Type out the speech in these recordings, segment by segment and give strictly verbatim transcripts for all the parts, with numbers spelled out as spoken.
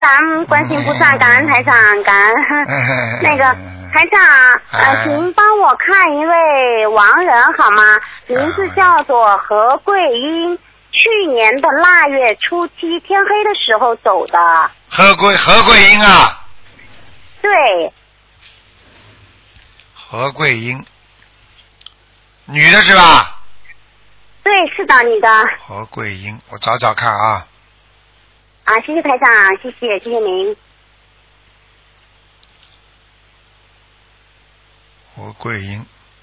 感恩观世音菩萨，感恩台长，感恩那个台长，呃，请您帮我看一位亡人好吗？名字叫做何桂英，去年的腊月初七天黑的时候走的。 何桂何桂英啊？ 对。 何桂英，女的是吧？ 对，是的，女的。 何桂英，我找找看啊。 啊，谢谢台长，谢谢，谢谢您。 何桂英，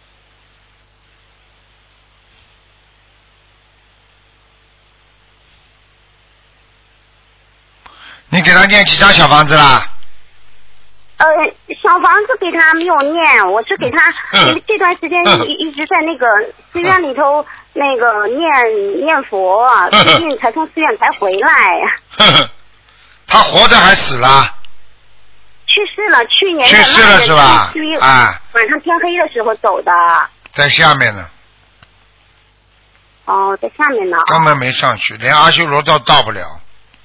你给他念几张小房子啦？ 呃，小房子给他没有念，我是给他、嗯、这段时间一一直在那个寺院里头那个念念佛，最近才从寺院才回来。 他活着还死了？ 去世了，去年去世了是吧？啊， 晚上天黑的时候走的。 在下面呢。 哦，在下面呢。 根本没上去，连阿修罗道到不了。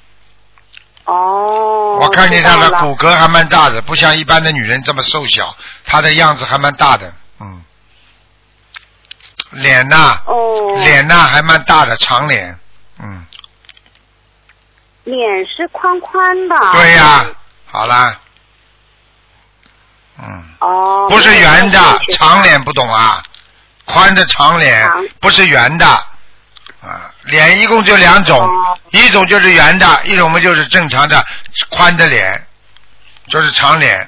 哦， 我看见她的骨骼还蛮大的，不像一般的女人这么瘦小，她的样子还蛮大的，嗯，脸呐， 哦， 脸呐还蛮大的，长脸，嗯， 脸是宽宽的， 对呀、啊，好啦，嗯， 哦， 不是圆的，长脸不懂啊，宽的长脸，不是圆的。啊，脸一共就两种，哦、一种就是圆的，一种嘛就是正常的宽的脸，就是长脸。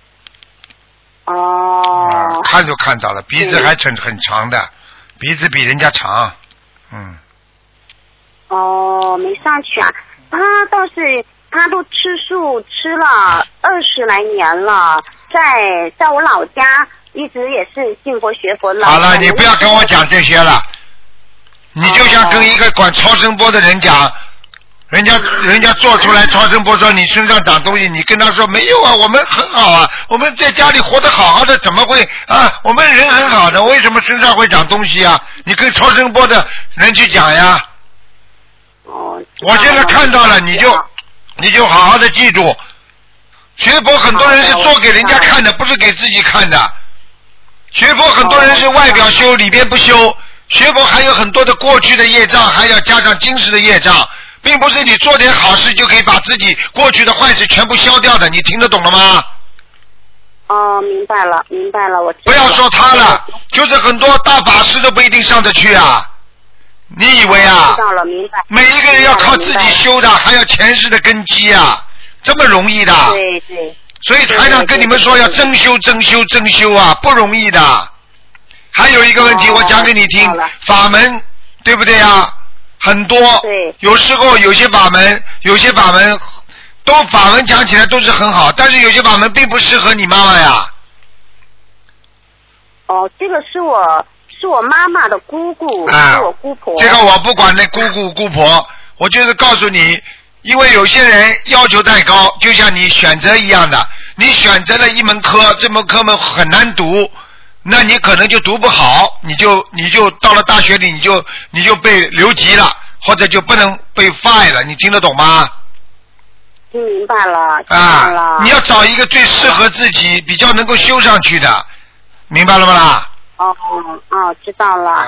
哦。 啊，看就看到了，鼻子还很很长的，鼻子比人家长，嗯。 哦，没上去啊，他倒是他都吃素吃了二十来年了，在在我老家一直也是信佛学佛了。 好了，你不要跟我讲这些了。你就像跟一个管超声波的人讲，人家人家做出来超声波说你身上长东西，你跟他说没有啊，我们很好啊，我们在家里活得好好的，怎么会啊？我们人很好的，为什么身上会长东西啊？你跟超声波的人去讲呀。 哦。 我现在看到了，你就你就好好的记住，学佛很多人是做给人家看的，不是给自己看的。学佛很多人是外表修，里边不修。学佛还有很多的过去的业障，还要加上今世的业障，并不是你做点好事就可以把自己过去的坏事全部消掉的，你听得懂了吗？ 哦，明白了，明白了，我听不要说他了，就是很多大法师都不一定上得去啊。你以为啊？ 知道了，明白。 每一个人要靠自己修的，还要前世的根基啊，这么容易的？ 对对。 所以台长跟你们说要真修真修真修啊，不容易的。还有一个问题，我讲给你听，法门对不对啊？很多，有时候有些法门，有些法门都法门讲起来都是很好，但是有些法门并不适合你妈妈呀。 哦，这个是我是我妈妈的姑姑， 啊、 是我姑婆。 这个我不管那姑姑姑婆，我就是告诉你，因为有些人要求太高，就像你选择一样的，你选择了一门科，这门科目很难读。那你可能就读不好，你就你就到了大学里，你就你就被留级了，或者就不能被 fire 了，你听得懂吗？ 听明白了，听明白了。 啊，你要找一个最适合自己、比较能够修上去的，明白了吗啦？ 哦哦，知道了。